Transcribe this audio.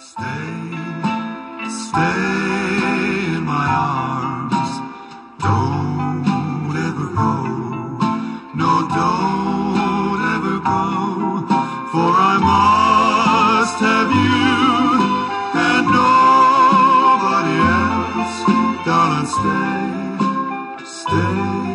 Stay in my arms. Don't ever go. No, don't ever go. For I must have you and nobody else. Darling, stay.